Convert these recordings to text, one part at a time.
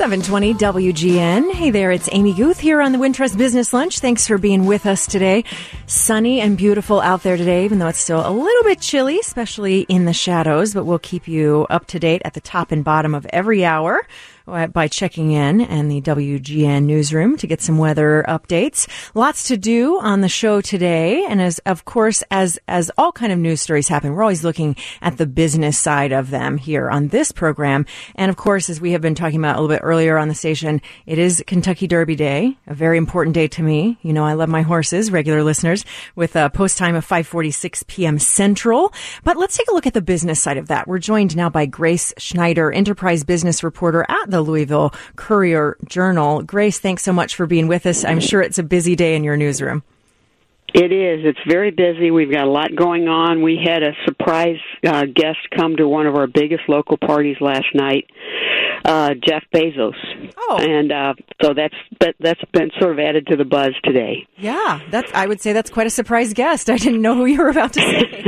720 WGN. Hey there, it's Amy Guth here on the Wintrust Business Lunch. Thanks for being with us today. Sunny and beautiful out there today, even though it's still a little bit chilly, especially in the shadows, but we'll keep you up to date at the top and bottom of every hour by checking in the WGN newsroom to get some weather updates. Lots to do on the show today. And as all kind of news stories happen, we're always looking at the business side of them here on this program. And of course, as we have been talking about a little bit earlier on the station, it is Kentucky Derby Day, a very important day to me. You know, I love my horses, regular listeners, with a post time of 5:46 p.m. Central. But let's take a look at the business side of that. We're joined now by Grace Schneider, enterprise business reporter at the Louisville Courier-Journal. Grace, thanks so much for being with us. I'm sure it's a busy day in your newsroom. It is. It's very busy. We've got a lot going on. We had a surprise guest come to one of our biggest local parties last night, Jeff Bezos. Oh. And so that's been sort of added to the buzz today. Yeah, I would say that's quite a surprise guest. I didn't know who you were about to say.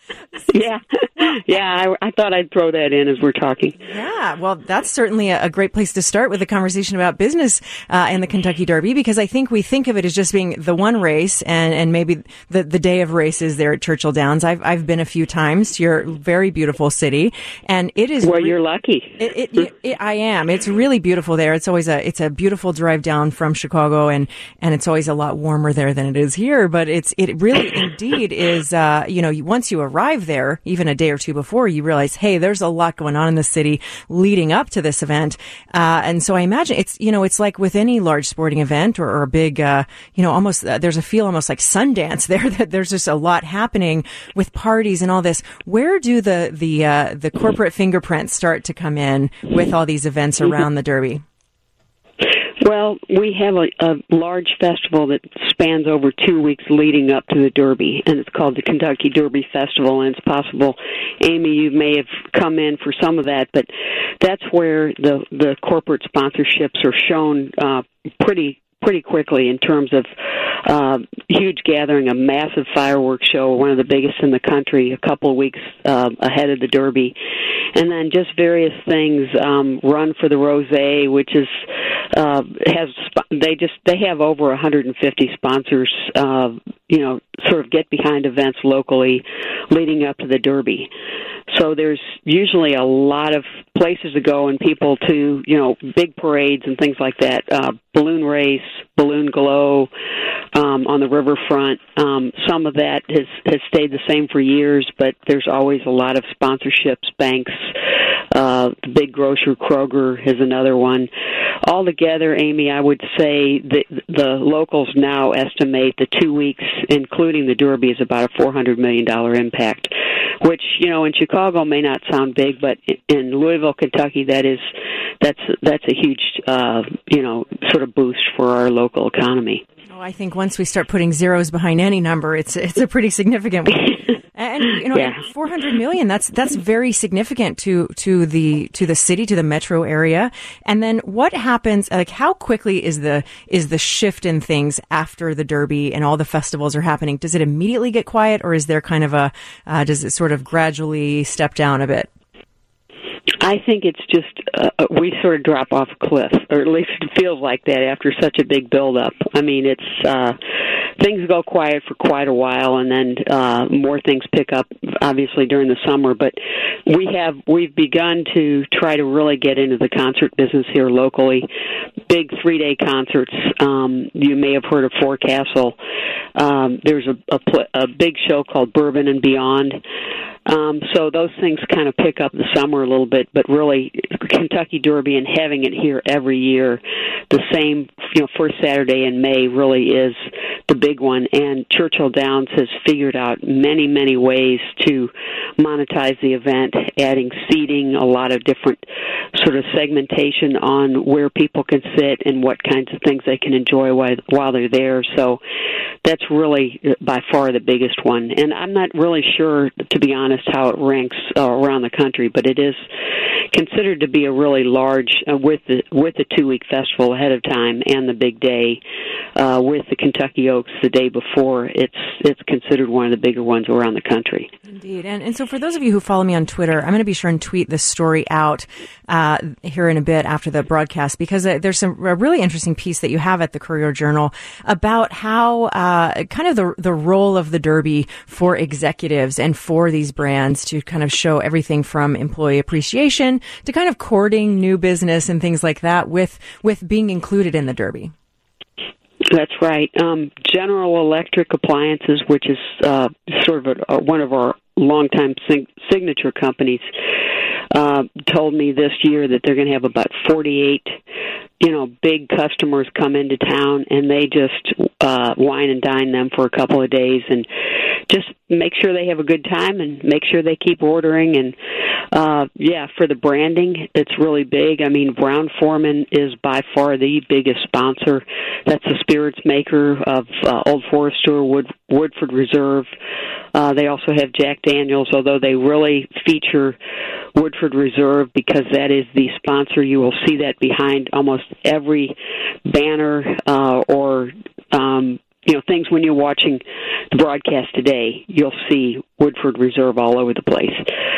Yeah, I thought I'd throw that in as we're talking. Yeah, well, that's certainly a great place to start with a conversation about business and the Kentucky Derby, because I think we think of it as just being the one race and maybe the day of races there at Churchill Downs. I've been a few times to your very beautiful city, and it is. Well, you're lucky. I am. It's really beautiful there. It's always it's a beautiful drive down from Chicago, and it's always a lot warmer there than it is here. But it really indeed is. Once you arrive there, even a day or two before, you realize, hey, there's a lot going on in the city leading up to this event. And so I imagine it's like with any large sporting event or a big, there's a feel almost like Sundance there, that there's just a lot happening with parties and all this. Where do the corporate fingerprints start to come in with all these events around the Derby? Well, we have a large festival that spans over 2 weeks leading up to the Derby, and it's called the Kentucky Derby Festival, and it's possible, Amy, you may have come in for some of that, but that's where the corporate sponsorships are shown pretty quickly in terms of huge gathering, a massive fireworks show, one of the biggest in the country, a couple of weeks ahead of the Derby, and then just various things. Run for the Rosé, which is they have over 150 sponsors. Sort of get behind events locally leading up to the Derby. So there's usually a lot of places to go and people to, big parades and things like that. Balloon race, balloon glow on the riverfront. Some of that has stayed the same for years, but there's always a lot of sponsorships, banks. The big grocer Kroger is another one. Altogether, Amy, I would say the locals now estimate the 2 weeks, including the Derby, is about a $400 million impact, which, in Chicago may not sound big, but in Louisville, Kentucky, that's a huge, sort of boost for our local economy. Oh, I think once we start putting zeros behind any number, it's a pretty significant one. And $400 million, that's very significant to the city, to the metro area. And then what happens, like how quickly is the shift in things after the Derby and all the festivals are happening? Does it immediately get quiet, or is there kind of does it sort of gradually step down a bit? I think it's just we sort of drop off a cliff, or at least it feels like that after such a big build-up. I mean, it's things go quiet for quite a while, and then more things pick up, obviously, during the summer. But we've begun to try to really get into the concert business here locally. Big 3-day concerts. You may have heard of Forecastle. There's a big show called Bourbon and Beyond. So those things kind of pick up the summer a little bit, but really Kentucky Derby and having it here every year, the same, first Saturday in May really is the big one. And Churchill Downs has figured out many, many ways to monetize the event, adding seating, a lot of different sort of segmentation on where people can sit and what kinds of things they can enjoy while they're there. So that's really by far the biggest one. And I'm not really sure, to be honest, how it ranks around the country, but it is considered to be a really large, with the 2-week festival ahead of time and the big day with the Kentucky Oaks the day before. It's considered one of the bigger ones around the country. Indeed. And so for those of you who follow me on Twitter, I'm going to be sure and tweet this story out here in a bit after the broadcast, because there's a really interesting piece that you have at the Courier-Journal about how kind of the role of the Derby for executives and for these brands to kind of show everything from employee appreciation to kind of courting new business and things like that with being included in the Derby. That's right. General Electric Appliances, which is sort of one of our longtime signature companies, told me this year that they're going to have about 48, big customers come into town, and they just wine and dine them for a couple of days and just make sure they have a good time and make sure they keep ordering. And for the branding, it's really big. I mean, Brown-Forman is by far the biggest sponsor. That's the spirits maker of Old Forester, Woodford Reserve. They also have Jack Daniels, although they really feature Woodford Reserve because that is the sponsor. You will see that behind almost every banner or things when you're watching the broadcast today. You'll see Woodford Reserve all over the place.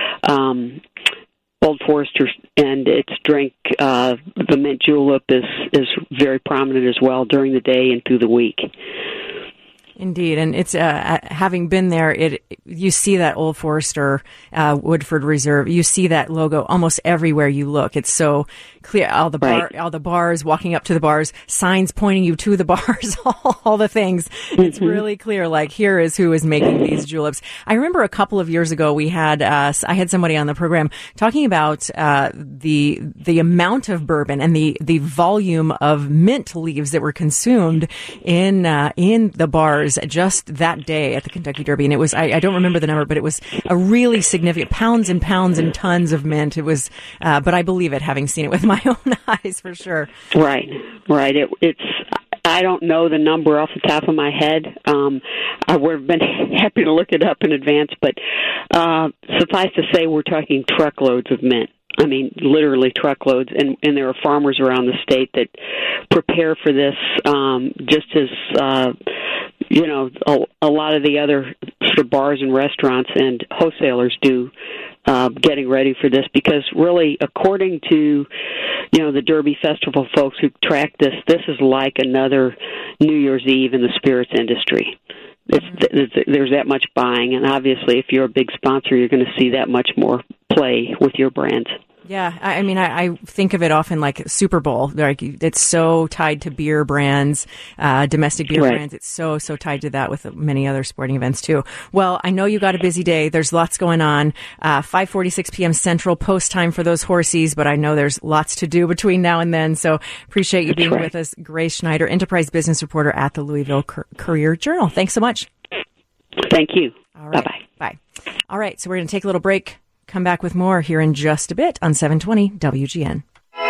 Old Forester and its drink, the mint julep, is very prominent as well during the day and through the week. Indeed, and it's having been there, you see that Old Forester, Woodford Reserve. You see that logo almost everywhere you look. It's so clear. All the bars, walking up to the bars, signs pointing you to the bars, all the things. Mm-hmm. It's really clear. Like, here is who is making these juleps. I remember a couple of years ago I had somebody on the program talking about the amount of bourbon and the volume of mint leaves that were consumed in the bars just that day at the Kentucky Derby. And it was, I don't remember the number, but it was a really significant pounds and pounds and tons of mint. It was, but I believe it, having seen it with my own eyes for sure. Right. It's, I don't know the number off the top of my head. I would have been happy to look it up in advance, but suffice to say, we're talking truckloads of mint. I mean, literally truckloads, and there are farmers around the state that prepare for this just as, a lot of the other sort of bars and restaurants and wholesalers do, getting ready for this, because really, according to, the Derby Festival folks who track this is like another New Year's Eve in the spirits industry. There's that much buying, and obviously if you're a big sponsor, you're going to see that much more play with your brands. Yeah, I mean, I think of it often like Super Bowl. Like, it's so tied to beer brands, domestic beer brands. It's so tied to that with many other sporting events too. Well, I know you got a busy day. There's lots going on. 5:46 p.m. Central post time for those horsies, but I know there's lots to do between now and then. So appreciate you being with us, Grace Schneider, enterprise business reporter at the Louisville Courier-Journal. Thanks so much. Thank you. All right. Bye-bye. Bye. All right, so we're going to take a little break. Come back with more here in just a bit on 720 WGN.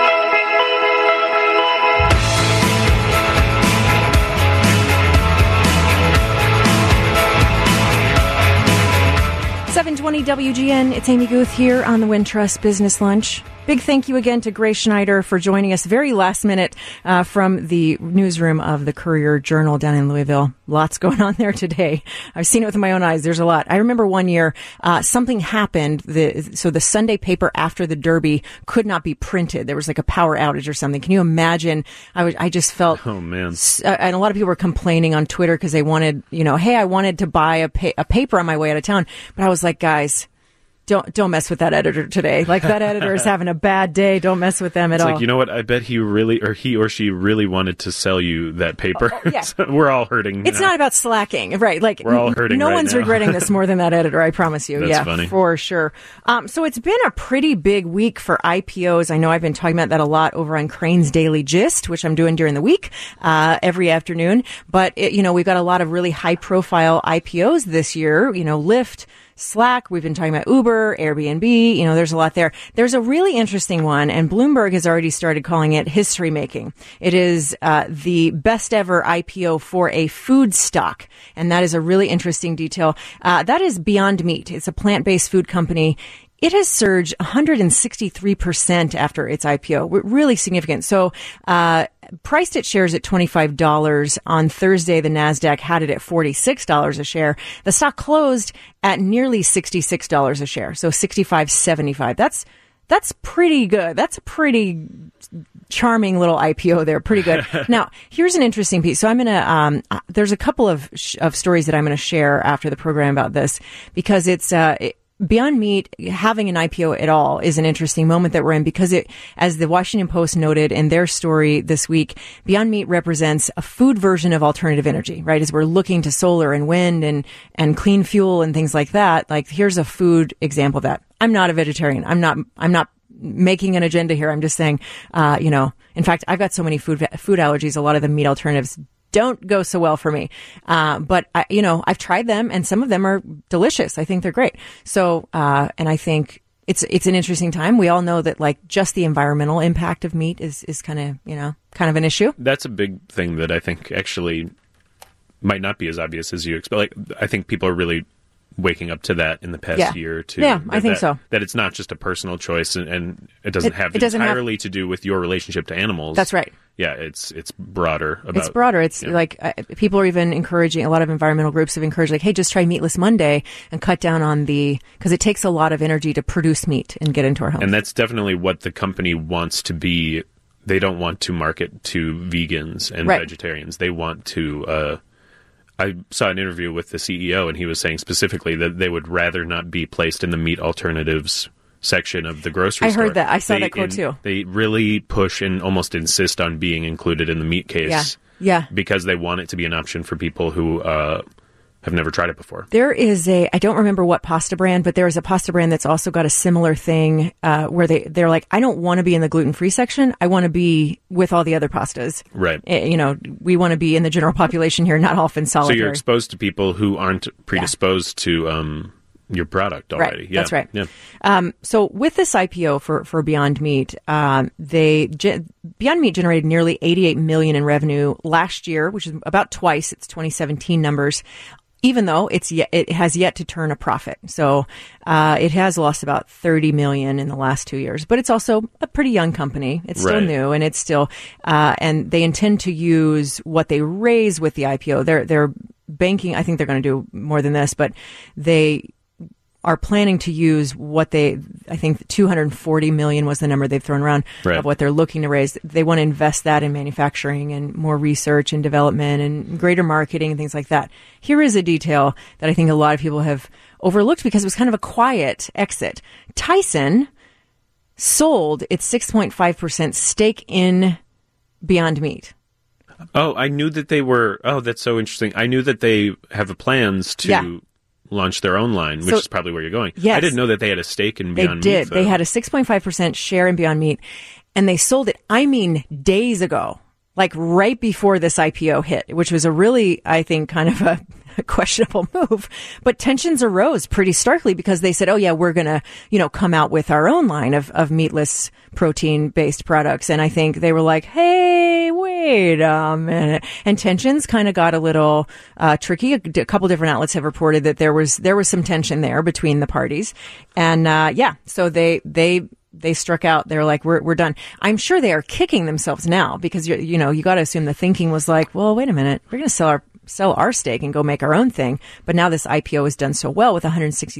.720 WGN, it's Amy Guth here on the Wintrust Business Lunch. Big thank you again to Grace Schneider for joining us very last minute from the newsroom of the Courier-Journal down in Louisville. Lots going on there today. I've seen it with my own eyes. There's a lot. I remember one year something happened. So the Sunday paper after the Derby could not be printed. There was like a power outage or something. Can you imagine? I just felt. Oh man! And a lot of people were complaining on Twitter because they wanted, hey, I wanted to buy a paper on my way out of town, but I was like, guys, Don't mess with that editor today. Like, that editor is having a bad day. Don't mess with them at all. It's like, you know what? I bet he or she really wanted to sell you that paper. Yeah. So we're all hurting. It's not about slacking, right? Like, we're all hurting. No one's now. regretting this more than that editor. I promise you. That's funny. For sure. So it's been a pretty big week for IPOs. I know I've been talking about that a lot over on Crane's Daily Gist, which I'm doing during the week, every afternoon. But we've got a lot of really high profile IPOs this year. Lyft, Slack, we've been talking about Uber, Airbnb, there's a lot there. There's a really interesting one, and Bloomberg has already started calling it history making. It is the best ever IPO for a food stock, and that is a really interesting detail. That is Beyond Meat. It's a plant-based food company. It has surged 163% after its IPO. Really significant. So, priced its shares at $25. On Thursday, the NASDAQ had it at $46 a share. The stock closed at nearly $66 a share, so $65.75. That's pretty good. That's a pretty charming little IPO there. Pretty good. Now, here's an interesting piece. So I'm going to, there's a couple of stories that I'm going to share after the program about this, because it's, Beyond Meat having an IPO at all is an interesting moment that we're in, because it, as the Washington Post noted in their story this week, Beyond Meat represents a food version of alternative energy, right? As we're looking to solar and wind and clean fuel and things like that. Like, here's a food example of that. I'm not a vegetarian. I'm not making an agenda here. I'm just saying, in fact, I've got so many food allergies. A lot of the meat alternatives don't go so well for me. But I've tried them, and some of them are delicious. I think they're great. So, and I think it's an interesting time. We all know that, like, just the environmental impact of meat is kind of an issue. That's a big thing that I think actually might not be as obvious as you expect. Like, I think people are really waking up to that in the past year or two. Yeah, I think so. That it's not just a personal choice, and it doesn't have entirely to do with your relationship to animals. That's right. Yeah, it's broader. It's broader. It's like people are even encouraging, a lot of environmental groups have encouraged, like, hey, just try Meatless Monday and cut down on because it takes a lot of energy to produce meat and get into our homes. And that's definitely what the company wants to be. They don't want to market to vegans and vegetarians. They want to... I saw an interview with the CEO, and he was saying specifically that they would rather not be placed in the meat alternatives section of the grocery store. I heard that. I saw that quote too. They really push and almost insist on being included in the meat case. Yeah. Because they want it to be an option for people who have never tried it before. There is I don't remember what pasta brand, but there is a pasta brand that's also got a similar thing where they're like, I don't want to be in the gluten-free section. I want to be with all the other pastas. Right. We want to be in the general population here, not off in solitary. So you're exposed to people who aren't predisposed to your product already. Right. Yeah. That's right. Yeah. So with this IPO for Beyond Meat, Beyond Meat generated nearly $88 million in revenue last year, which is about twice its 2017 numbers, even though it has yet to turn a profit. So it has lost about $30 million in the last 2 years, but it's also a pretty young company. It's still new, and it's still and they intend to use what they raise with the IPO. They're banking. I think they're going to do more than this, but they are planning to use I think $240 million was the number they've thrown around of what they're looking to raise. They want to invest that in manufacturing and more research and development and greater marketing and things like that. Here is a detail that I think a lot of people have overlooked because it was kind of a quiet exit. Tyson sold its 6.5% stake in Beyond Meat. Oh, I knew that they were. Oh, that's so interesting. I knew that they have plans to launch their own line, which is probably where you're going. Yes. I didn't know that they had a stake in Beyond Meat. They did. They had a 6.5% share in Beyond Meat, and they sold it, days ago, like right before this IPO hit, which was a really, I think, kind of a questionable move. But tensions arose pretty starkly because they said, oh yeah, we're going to, come out with our own line of meatless protein-based products. And I think they were like, hey, wait a minute. And tensions kind of got a little tricky. A couple different outlets have reported that there was some tension there between the parties. And so they struck out. They're like, we're done. I'm sure they are kicking themselves now because you got to assume the thinking was like, well, wait a minute, we're going to sell our stake and go make our own thing. But now this IPO has done so well with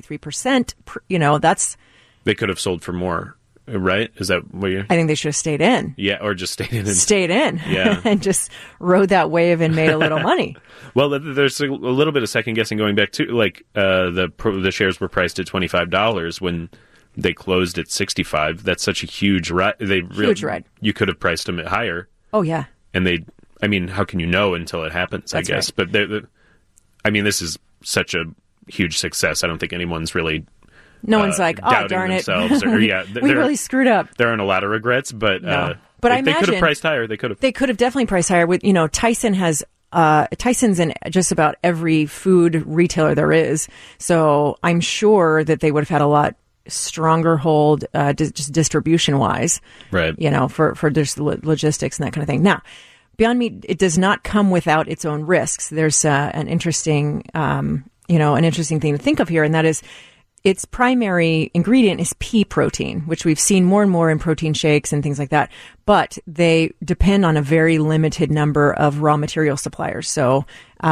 163%. That's they could have sold for more, right? Is that what you're? I think they should have stayed in. Yeah, or just stayed in. Yeah, and just rode that wave and made a little money. Well, there's a little bit of second guessing going back to like the shares were priced at $25 when they closed at $65. That's such a huge ride. Huge ride. You could have priced them at higher. Oh yeah. And how can you know until it happens? That's I guess. Right. But this is such a huge success. I don't think anyone's really. No one's like, oh, darn it. We really screwed up. There aren't a lot of regrets, but no. they could have priced higher. They could have. They could have definitely priced higher. With Tyson has Tyson's in just about every food retailer there is, so I'm sure that they would have had a lot stronger hold, just distribution wise, right? For just logistics and that kind of thing. Now, Beyond Meat, it does not come without its own risks. There's an interesting thing to think of here, and that is, its primary ingredient is pea protein, which we've seen more and more in protein shakes and things like that. But they depend on a very limited number of raw material suppliers. So,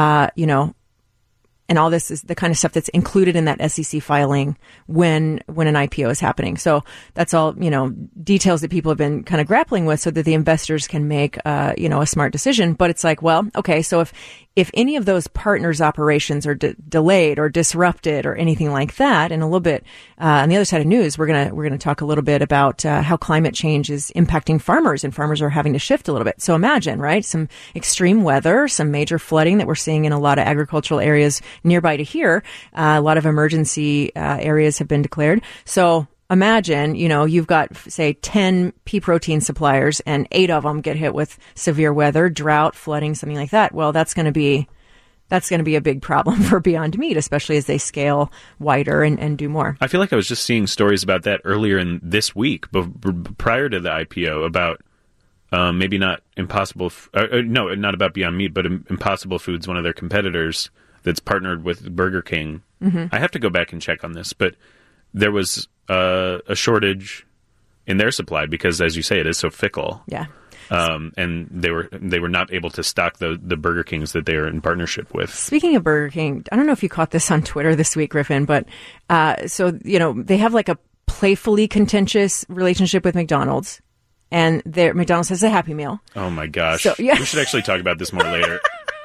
and all this is the kind of stuff that's included in that SEC filing when an IPO is happening. So that's all, details that people have been kind of grappling with so that the investors can make, a smart decision. But it's like, well, okay, so if any of those partners' operations are delayed or disrupted or anything like that, and a little bit on the other side of news, we're gonna talk a little bit about how climate change is impacting farmers, and farmers are having to shift a little bit. So imagine, right, some extreme weather, some major flooding that we're seeing in a lot of agricultural areas nearby to here. A lot of emergency areas have been declared. So imagine, you've got, say, 10 pea protein suppliers and 8 of them get hit with severe weather, drought, flooding, something like that. Well, that's going to be a big problem for Beyond Meat, especially as they scale wider and do more. I feel like I was just seeing stories about that earlier in this week, prior to the IPO, about maybe not Impossible, no, not about Beyond Meat, but Impossible Foods, one of their competitors that's partnered with Burger King. Mm-hmm. I have to go back and check on this, but there was a shortage in their supply because, as you say, it is so fickle. Yeah. And they were not able to stock the Burger Kings that they are in partnership with. Speaking of Burger King, I don't know if you caught this on Twitter this week, Griffin, but they have like a playfully contentious relationship with McDonald's, and McDonald's has a Happy Meal. Oh my gosh! So, yeah. We should actually talk about this more later.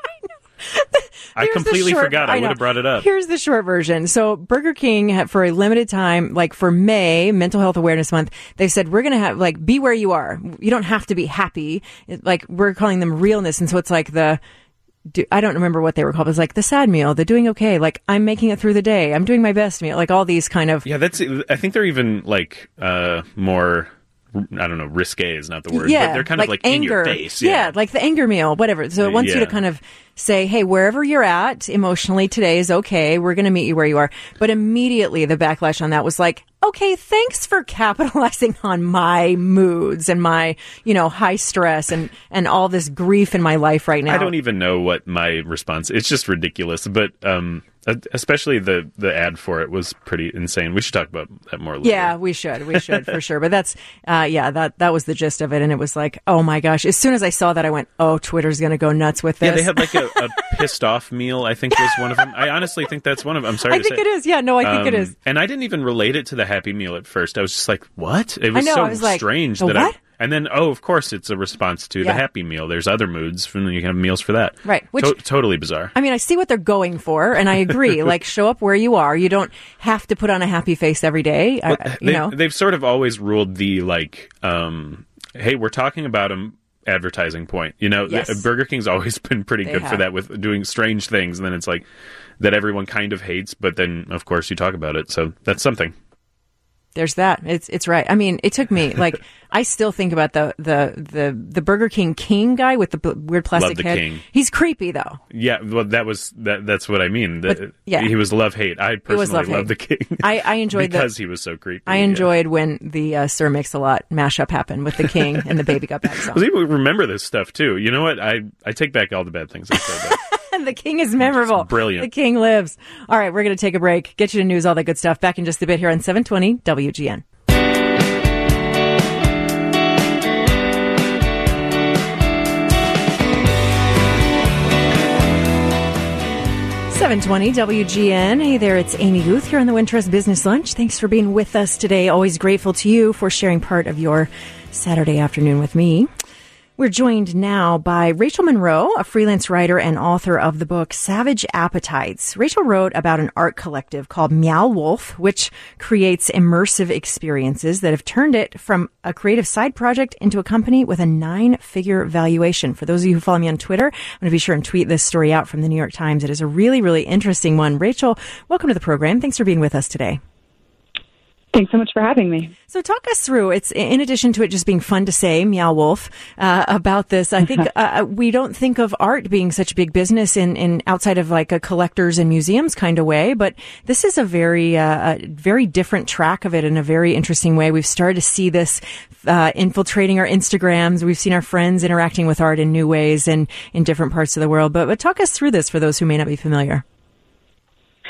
I completely forgot. I would have brought it up. Here's the short version. So Burger King, for a limited time, like for May, Mental Health Awareness Month, they said, we're going to have, like, be where you are. You don't have to be happy. Like, we're calling them realness. And so it's like I don't remember what they were called. It was like the sad meal, the doing okay, like I'm making it through the day, I'm doing my best meal, like all these kind of. Yeah, I think they're even like more, I don't know, risque is not the word, yeah, but they're kind of like anger. In your face. Yeah, like the anger meal, whatever. So it wants you to kind of say, hey, wherever you're at emotionally today is okay. We're going to meet you where you are. But immediately the backlash on that was like, okay, thanks for capitalizing on my moods and my, high stress and all this grief in my life right now. I don't even know what my response is. It's just ridiculous. But especially the ad for it was pretty insane. We should talk about that more later. Yeah, we should for sure. But that's, that was the gist of it. And it was like, oh my gosh. As soon as I saw that, I went, oh, Twitter's going to go nuts with this. Yeah, they had like a pissed off meal, I think was one of them. I honestly think that's one of them. I'm sorry to say. I think it is. Yeah, no, I think it is. And I didn't even relate it to the Happy Meal at first. I was just like, what? It was strange that what? And then, of course, it's a response to the Happy Meal. There's other moods, and you can have meals for that. Right. Which, totally bizarre. I mean, I see what they're going for, and I agree. Like, show up where you are. You don't have to put on a happy face every day. They've sort of always ruled the, like, hey, we're talking about them. Advertising point. Yes. Burger King's always been pretty good for that, with doing strange things, and then it's like that everyone kind of hates, but then, of course, you talk about it, so that's something. There's that. It's right. I mean, it took me, like, I still think about the Burger King guy with the weird plastic head. King. He's creepy, though. Yeah, well, that's what I mean. He was love-hate. I personally love the King. I enjoyed because he was so creepy. I enjoyed when the Sir Mix-a-Lot mashup happened with the King and the Baby Got Back song. People remember this stuff, too. You know what? I take back all the bad things I said about. The King is memorable. It's brilliant. The King lives. All right, we're going to take a break, get you to news, all that good stuff. Back in just a bit here on 720 WGN. .720 WGN. Hey there, it's Amy Guth here on the Wintrust Business Lunch. Thanks for being with us today. Always grateful to you for sharing part of your Saturday afternoon with me. We're joined now by Rachel Monroe, a freelance writer and author of the book Savage Appetites. Rachel wrote about an art collective called Meow Wolf, which creates immersive experiences that have turned it from a creative side project into a company with a 9-figure valuation. For those of you who follow me on Twitter, I'm going to be sure and tweet this story out from the New York Times. It is a really, really interesting one. Rachel, welcome to the program. Thanks for being with us today. Thanks so much for having me. So talk us through, it's in addition to it just being fun to say, Meow Wolf, about this, I think we don't think of art being such a big business in outside of like a collectors and museums kind of way, but this is a very different track of it in a very interesting way. We've started to see this infiltrating our Instagrams. We've seen our friends interacting with art in new ways and in different parts of the world. But talk us through this for those who may not be familiar.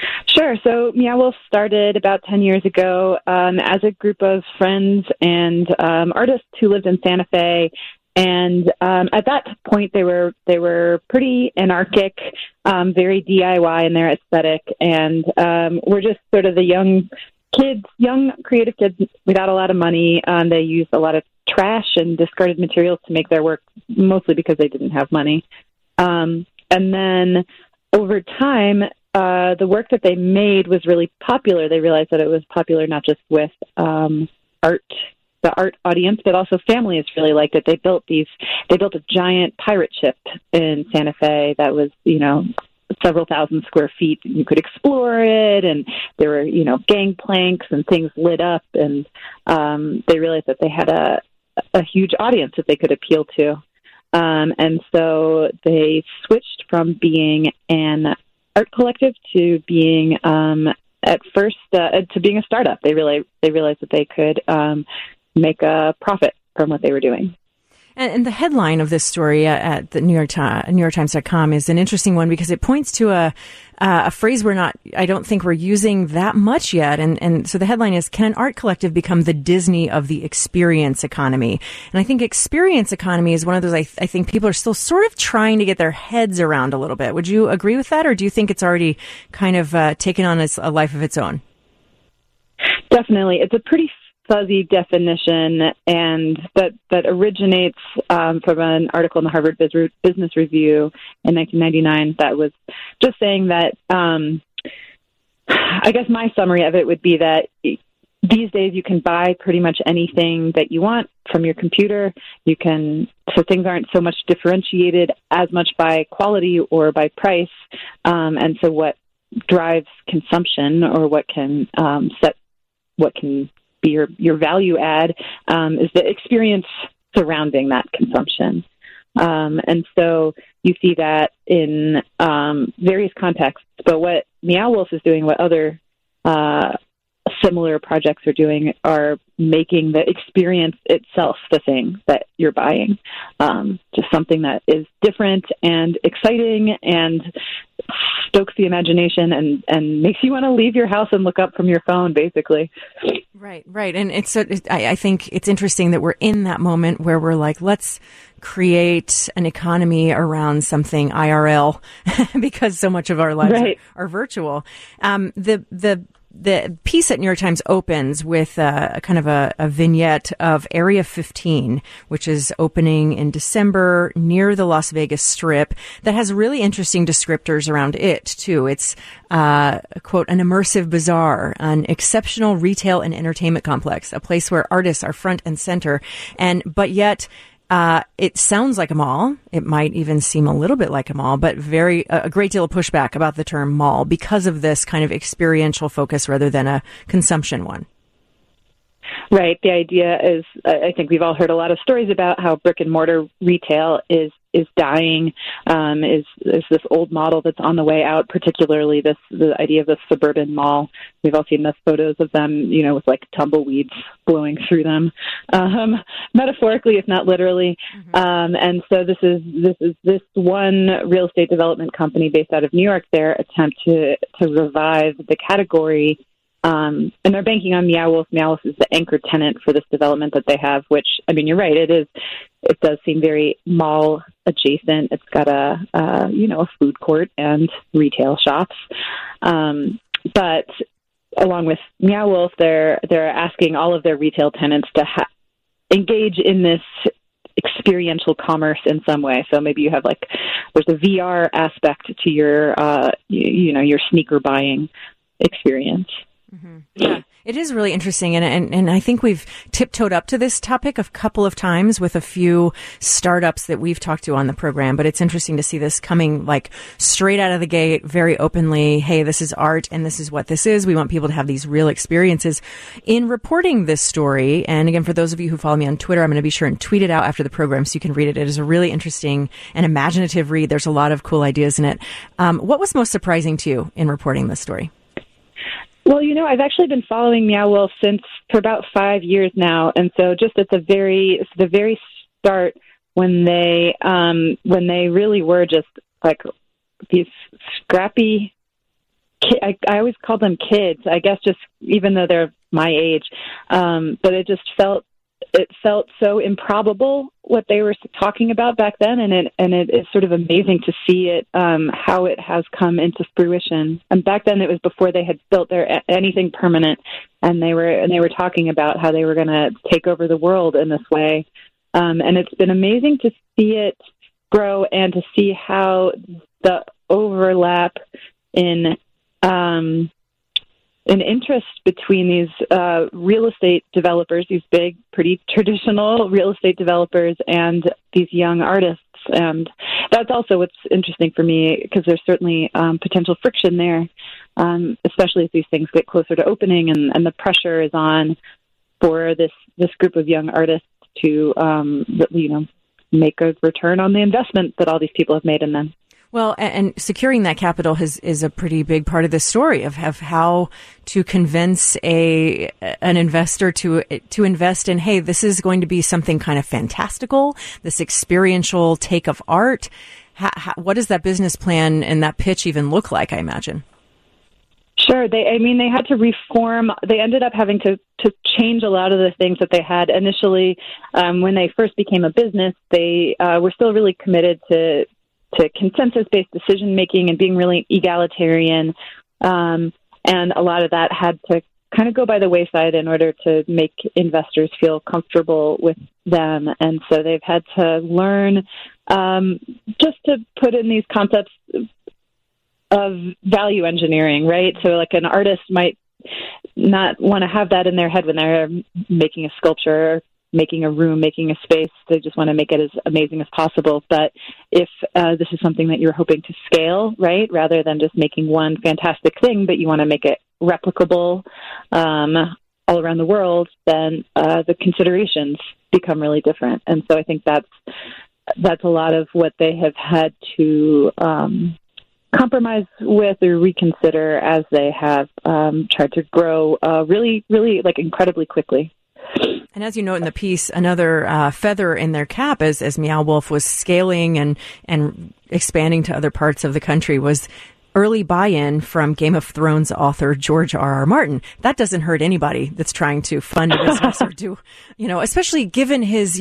Sure. So Meow Wolf started about 10 years ago as a group of friends and artists who lived in Santa Fe. And at that point, they were pretty anarchic, very DIY in their aesthetic, and were just sort of the young creative kids without a lot of money. They used a lot of trash and discarded materials to make their work, mostly because they didn't have money. And then over time, the work that they made was really popular. They realized that it was popular not just with the art audience, but also families really liked it. They built a giant pirate ship in Santa Fe that was, several thousand square feet. You could explore it, and there were, gangplanks and things lit up, and they realized that they had a huge audience that they could appeal to. And so they switched from being an art collective to being, at first, to being a startup. They realized that they could make a profit from what they were doing. And the headline of this story at the New York Times.com is an interesting one because it points to a phrase I don't think we're using that much yet. And so the headline is, can an art collective become the Disney of the experience economy? And I think experience economy is one of those I think people are still sort of trying to get their heads around a little bit. Would you agree with that? Or do you think it's already kind of taken on a life of its own? Definitely. It's a pretty fuzzy definition, and that originates from an article in the Harvard Business Review in 1999 that was just saying that, I guess my summary of it would be that these days you can buy pretty much anything that you want from your computer. So things aren't so much differentiated as much by quality or by price, and so what drives consumption, or what can be your value add, is the experience surrounding that consumption. And so you see that in various contexts. But what Meow Wolf is doing, what other similar projects are doing, are making the experience itself the thing that you're buying. Just something that is different and exciting and stokes the imagination and makes you want to leave your house and look up from your phone, basically. Right. And I think it's interesting that we're in that moment where we're like, let's create an economy around something IRL because so much of our lives are virtual. The piece at New York Times opens with a kind of a vignette of Area 15, which is opening in December near the Las Vegas Strip, that has really interesting descriptors around it, too. It's, quote, an immersive bazaar, an exceptional retail and entertainment complex, a place where artists are front and center, but yet it sounds like a mall. It might even seem a little bit like a mall, but a great deal of pushback about the term mall because of this kind of experiential focus rather than a consumption one. Right. The idea is, I think we've all heard a lot of stories about how brick and mortar retail is dying, is this old model that's on the way out, particularly the idea of the suburban mall. We've all seen the photos of them, with like tumbleweeds blowing through them, metaphorically, if not literally. Mm-hmm. And so this is one real estate development company based out of New York, their attempt to revive the category. And they're banking on Meow Wolf. Meow Wolf is the anchor tenant for this development that they have, which, I mean, you're right. It does seem very mall adjacent. It's got a food court and retail shops. But along with Meow Wolf, they're asking all of their retail tenants to engage in this experiential commerce in some way. So maybe you have there's a VR aspect to your, your sneaker buying experience. Mm-hmm. Yeah, it is really interesting. And I think we've tiptoed up to this topic a couple of times with a few startups that we've talked to on the program. But it's interesting to see this coming straight out of the gate, very openly. Hey, this is art and this is what this is. We want people to have these real experiences. In reporting this story, and again, for those of you who follow me on Twitter, I'm going to be sure and tweet it out after the program so you can read it. It is a really interesting and imaginative read. There's a lot of cool ideas in it. What was most surprising to you in reporting this story? Well, I've actually been following Meow Wolf for about 5 years now, and so just at the very start, when they really were just like these scrappy I always called them kids, I guess, just even though they're my age. But it just felt so improbable what they were talking about back then, and it is sort of amazing to see it, how it has come into fruition. And back then, it was before they had built anything permanent, and they were talking about how they were going to take over the world in this way. And it's been amazing to see it grow and to see how the overlap in an interest between these real estate developers, these big, pretty traditional real estate developers, and these young artists. And that's also what's interesting for me, because there's certainly potential friction there, especially as these things get closer to opening, and the pressure is on for this group of young artists to make a return on the investment that all these people have made in them. Well, and securing that capital is a pretty big part of this story of how to convince an investor to invest in, hey, this is going to be something kind of fantastical, this experiential take of art. What does that business plan and that pitch even look like, I imagine? Sure. They had to reform. They ended up having to change a lot of the things that they had initially. When they first became a business, they were still really committed to consensus-based decision-making and being really egalitarian. And a lot of that had to kind of go by the wayside in order to make investors feel comfortable with them. And so they've had to learn just to put in these concepts of value engineering, right? So like an artist might not want to have that in their head when they're making a sculpture, making a room, making a space. They just want to make it as amazing as possible. But if this is something that you're hoping to scale, right, rather than just making one fantastic thing, but you want to make it replicable all around the world, then the considerations become really different. And so I think that's a lot of what they have had to compromise with or reconsider as they have tried to grow really, really like incredibly quickly. And as you note in the piece, another feather in their cap as Meow Wolf was scaling and expanding to other parts of the country was early buy-in from Game of Thrones author George R.R. Martin. That doesn't hurt anybody that's trying to fund a business or do, especially given his,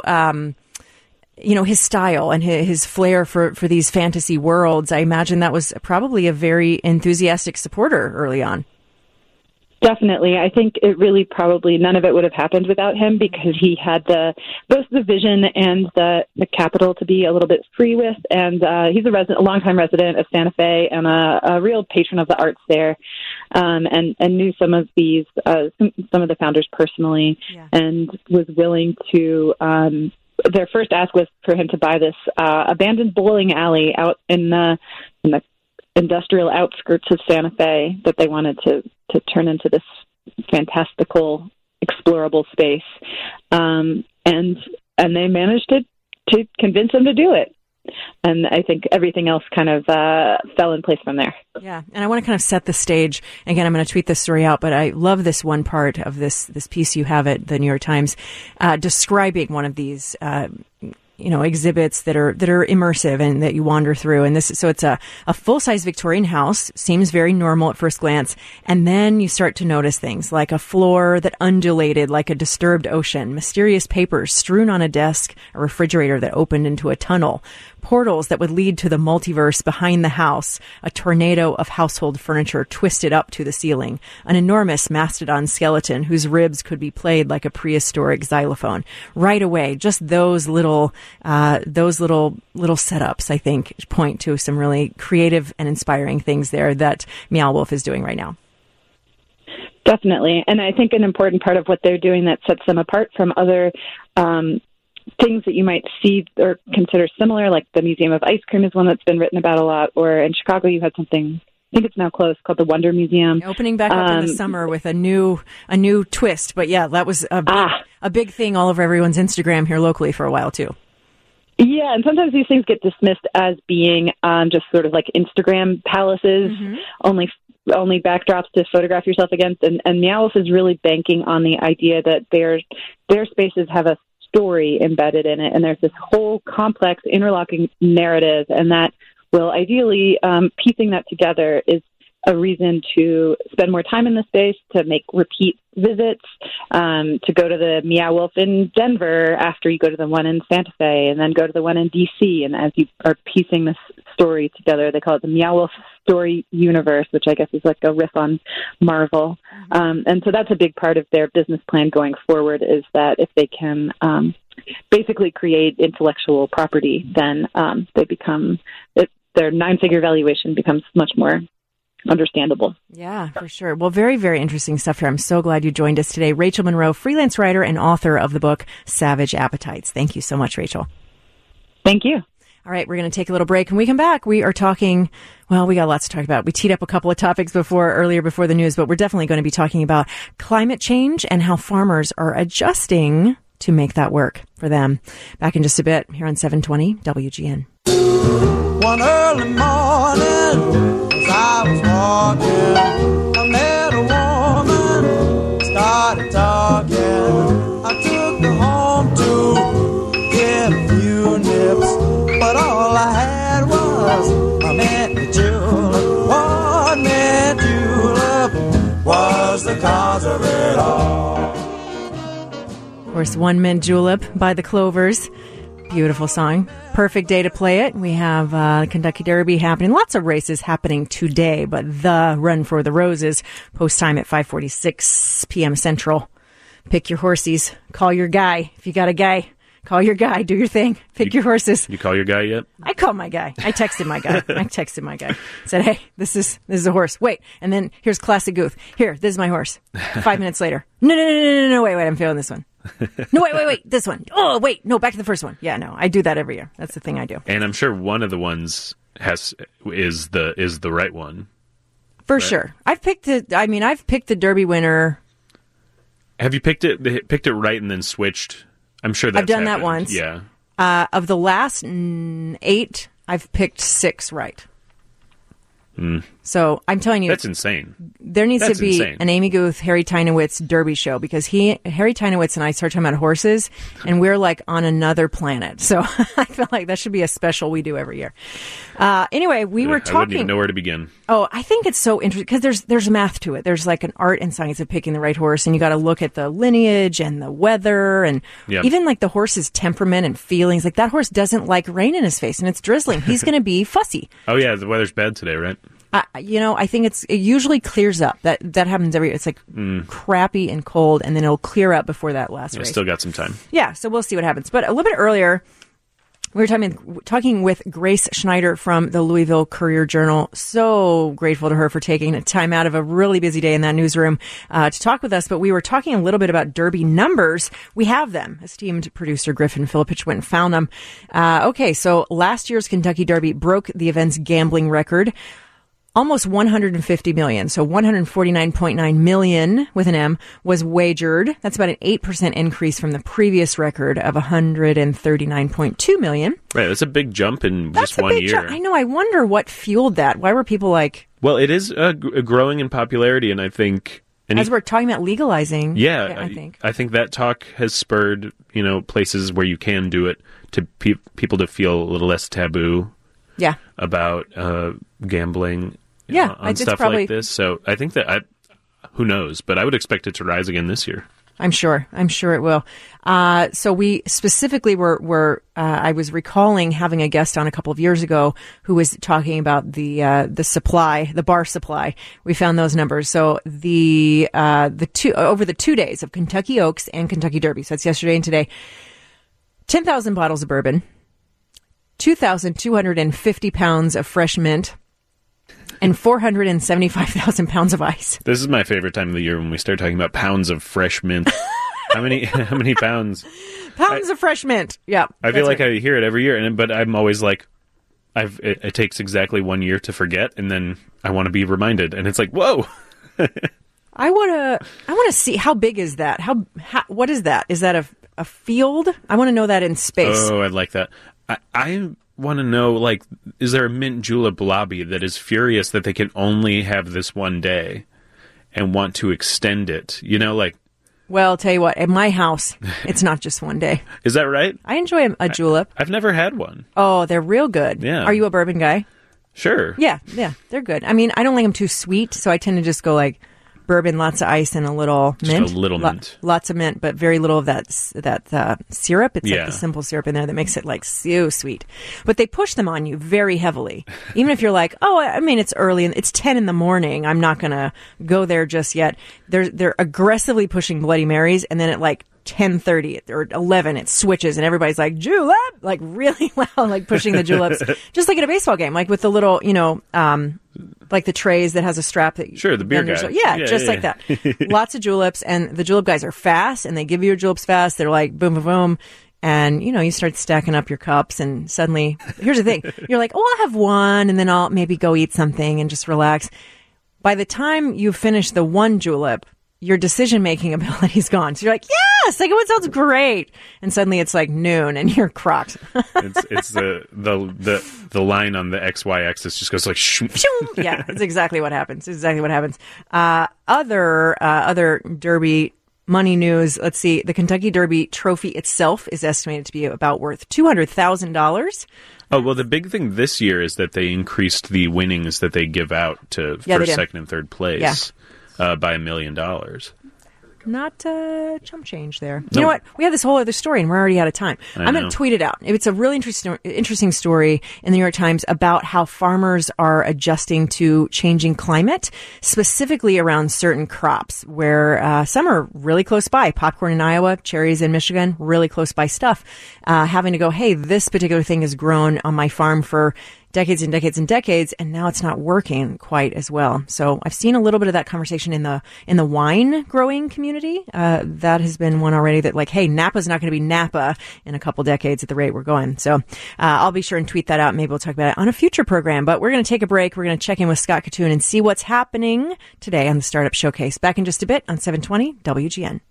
his style and his flair for these fantasy worlds. I imagine that was probably a very enthusiastic supporter early on. Definitely. I think it really probably none of it would have happened without him, because he had both the vision and the capital to be a little bit free with. And he's a longtime resident of Santa Fe and a real patron of the arts there, and knew some of these some of the founders personally, and was willing to. Their first ask was for him to buy this abandoned bowling alley out in the industrial outskirts of Santa Fe that they wanted to turn into this fantastical, explorable space. And they managed to convince him to do it. And I think everything else kind of fell in place from there. Yeah, and I want to kind of set the stage. Again, I'm going to tweet this story out, but I love this one part of this piece you have at the New York Times describing one of these exhibits that are immersive and that you wander through. And so it's a full-size Victorian house, seems very normal at first glance. And then you start to notice things like a floor that undulated like a disturbed ocean, mysterious papers strewn on a desk, a refrigerator that opened into a tunnel, portals that would lead to the multiverse behind the house, a tornado of household furniture twisted up to the ceiling, an enormous mastodon skeleton whose ribs could be played like a prehistoric xylophone. Right away, just those little setups, I think, point to some really creative and inspiring things there that Meow Wolf is doing right now. Definitely. And I think an important part of what they're doing that sets them apart from other things that you might see or consider similar, like the Museum of Ice Cream is one that's been written about a lot, or in Chicago you had something, I think it's now closed, called the Wonder Museum. Opening back up in the summer with a new twist. But yeah, that was a big thing all over everyone's Instagram here locally for a while too. Yeah, and sometimes these things get dismissed as being just sort of like Instagram palaces, only backdrops to photograph yourself against. And Meow Wolf is really banking on the idea that their spaces have a story embedded in it, and there's this whole complex interlocking narrative, and that will ideally piecing that together is a reason to spend more time in the space, to make repeat visits, to go to the Meow Wolf in Denver after you go to the one in Santa Fe, and then go to the one in DC. And as you are piecing this story together, they call it the Meow Wolf Story Universe, which I guess is like a riff on Marvel. And so that's a big part of their business plan going forward, is that if they can basically create intellectual property, then they become their 9-figure valuation becomes much more understandable. Yeah, for sure. Well, very, very interesting stuff here. I'm so glad you joined us today. Rachel Monroe, freelance writer and author of the book Savage Appetites. Thank you so much, Rachel. Thank you. All right, we're going to take a little break. When we come back, we are talking, well, we got lots to talk about. We teed up a couple of topics earlier before the news, but we're definitely going to be talking about climate change and how farmers are adjusting to make that work for them. Back in just a bit here on 720 WGN. One early morning, as I was walking, I met a woman, started talking. I took her home to get a few nips, but all I had was a mint julep. One mint julep was the cause of it all. Of course, One Mint Julep by the Clovers. Beautiful song. Perfect day to play it. We have Kentucky Derby happening. Lots of races happening today, but the Run for the Roses, post time at 5:46 p.m. Central. Pick your horsies. Call your guy. If you got a guy, call your guy. Do your thing. Pick your horses. You call your guy yet? I called my guy. I texted my guy. Said, hey, this is a horse. Wait. And then here's classic Guth. Here, this is my horse. 5 minutes later. No. Wait. I'm feeling this one. No, wait. This one. Oh, wait. No, back to the first one. Yeah, no. I do that every year. That's the thing I do. And I'm sure one of the ones is the right one. For sure. I've picked the Derby winner. Have you picked it right and then switched? I'm sure that's I've done happened. that once. Yeah. Of the last 8, I've picked 6 right. So I'm telling you, that's insane. There needs to be an Amy Guth, Harry Tynowitz Derby show, because Harry Tynowitz and I start talking about horses, and we're like on another planet. So I feel like that should be a special we do every year. Anyway, we were talking. I wouldn't even know where to begin. Oh, I think it's so interesting because there's math to it. There's like an art and science of picking the right horse, and you got to look at the lineage and the weather and even like the horse's temperament and feelings. Like that horse doesn't like rain in his face and it's drizzling. He's going to be fussy. Oh yeah, the weather's bad today, right? I think it usually clears up. That happens every year. It's like crappy and cold, and then it'll clear up before that last race. Still got some time. Yeah, so we'll see what happens. But a little bit earlier, we were talking with Grace Schneider from the Louisville Courier-Journal. So grateful to her for taking time out of a really busy day in that newsroom to talk with us. But we were talking a little bit about Derby numbers. We have them. Esteemed producer Griffin Filipich went and found them. Okay, so last year's Kentucky Derby broke the event's gambling record. Almost 150 million, so 149.9 million with an M was wagered. That's about an 8% increase from the previous record of 139.2 million. Right, that's a big jump in just 1 year. I know. I wonder what fueled that. Why were people like? Well, it is growing in popularity, and I think as we're talking about legalizing. Yeah, I think that talk has spurred places where you can do it to people to feel a little less taboo. Yeah, about gambling. On stuff like this. So I think that who knows, but I would expect it to rise again this year. I'm sure it will. So we specifically I was recalling having a guest on a couple of years ago who was talking about the supply, the bar supply. We found those numbers. So over the 2 days of Kentucky Oaks and Kentucky Derby, so that's yesterday and today, 10,000 bottles of bourbon, 2,250 pounds of fresh mint, and 475,000 pounds of ice. This is my favorite time of the year when we start talking about pounds of fresh mint. How many pounds? Pounds of fresh mint. Yeah. I feel like I hear it every year, but I'm always like, it takes exactly 1 year to forget, and then I want to be reminded, and it's like, whoa. I want to see, how big is that? What is that? Is that a field? I want to know that in space. Oh, I'd like that. I want to know, like, is there a mint julep lobby that is furious that they can only have this 1 day and want to extend it? Well, I'll tell you what, at my house, it's not just 1 day. Is that right? I enjoy a julep. I've never had one. Oh, they're real good. Yeah. Are you a bourbon guy? Sure. Yeah, they're good. I mean, I don't like them too sweet, so I tend to just go like bourbon, lots of ice, and a little mint. Just a little mint. Lots of mint, but very little of that syrup. It's like the simple syrup in there that makes it like so sweet. But they push them on you very heavily. Even if you're like, oh, I mean, it's early and it's 10 in the morning. I'm not going to go there just yet. They're aggressively pushing Bloody Marys, and then at like 10:30 or 11 it switches and everybody's like julep, like really loud, like pushing the juleps, just like at a baseball game, like with the little, like the trays that has a strap that sure, the beer guy, like that. Lots of juleps, and the julep guys are fast, and they give you your juleps fast. They're like boom, boom, boom. And, you start stacking up your cups, and suddenly, here's the thing. You're like, oh, I'll have one, and then I'll maybe go eat something and just relax. By the time you finish the one julep, your decision-making ability's gone. So you're like, yeah, second one sounds great. And suddenly it's like noon and you're crocked. It's the line on the XY axis just goes like shoo. Yeah, it's exactly what happens. Other Derby money news. Let's see. The Kentucky Derby trophy itself is estimated to be about worth $200,000. Oh, well, the big thing this year is that they increased the winnings that they give out to first, second, and third place. Yeah. By $1 million. Not chump change there. Nope. You know what? We have this whole other story, and we're already out of time. I'm going to tweet it out. It's a really interesting story in the New York Times about how farmers are adjusting to changing climate, specifically around certain crops, where some are really close by. Popcorn in Iowa, cherries in Michigan, really close by stuff. Having to go, hey, this particular thing has grown on my farm for decades and decades and decades, and now it's not working quite as well. So I've seen a little bit of that conversation in the wine growing community. That has been one already that like, hey, Napa's not going to be Napa in a couple decades at the rate we're going. So I'll be sure and tweet that out. Maybe we'll talk about it on a future program. But we're going to take a break. We're going to check in with Scott Kitun and see what's happening today on the Startup Showcase. Back in just a bit on 720 WGN.